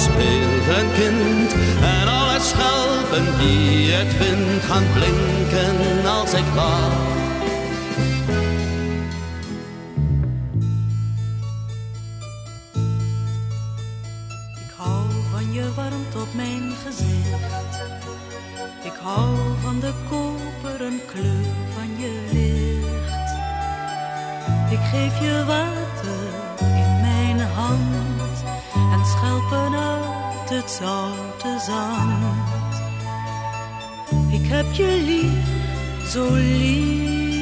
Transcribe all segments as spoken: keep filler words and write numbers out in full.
speelt een kind en alle schelpen die het vindt gaan blinken als ik lach. Ik hou van je warmte op mijn gezicht. Ik hou van de koperen kleur van je licht. Ik geef je water in mijn hand en schelpen uit het zoute zand. Ik heb je lief, zo lief.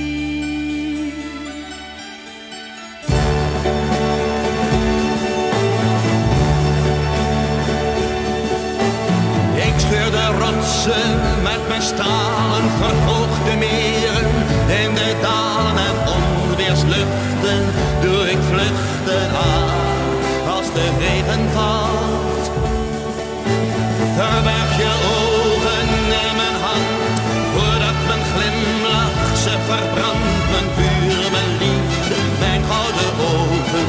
Ik scheur de rotsen met mijn stalen, verhoog de meren in de dalen en onweersluchten doe ik vluchten aan als de regen valt. Verberg je ogen in mijn hand, voordat mijn glimlach ze verbrandt. Mijn vuur, mijn liefde, mijn gouden ogen.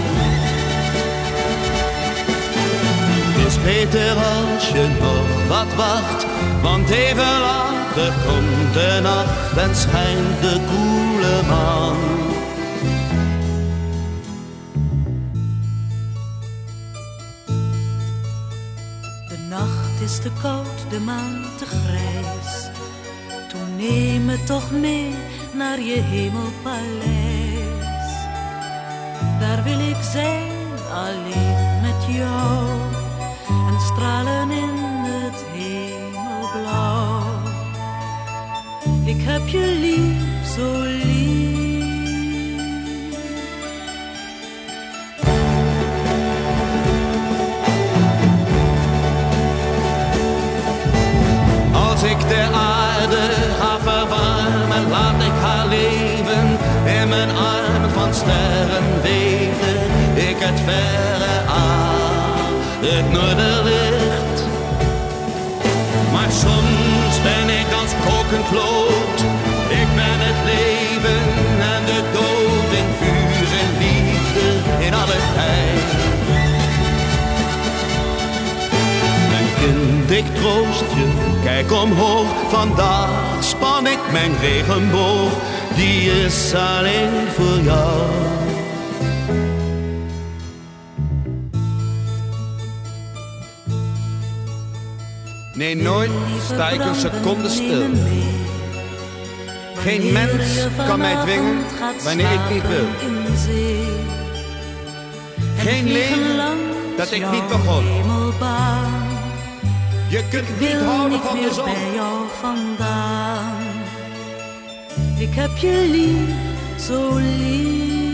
Het is beter als je nog wat wacht, want even later komt de nacht en schijnt de koele maan. De nacht is te koud, de maan te grijs. Toen neem me toch mee naar je hemelpaleis. Daar wil ik zijn, alleen met jou. En stralen in het hemelblauw. Ik heb je lief, zo lief. Als ik de aarde ga verwarmen, laat ik haar leven in mijn armen van sterren weten. Ik het verre aan, het noorderlicht. Maar soms ben ik als kokend lood. Ik ben het leven en de dood in vuur en liefde in alle tijd. Mijn kind, ik troost je, kijk omhoog. Vandaag span ik mijn regenboog, die is alleen voor jou. Nee, nooit sta ik een seconde stil. Geen mens kan mij dwingen wanneer ik niet wil. Geen leven dat ik niet begon. Je kunt niet houden van de zon. Bij jou vandaan. Ik heb je lief, zo lief.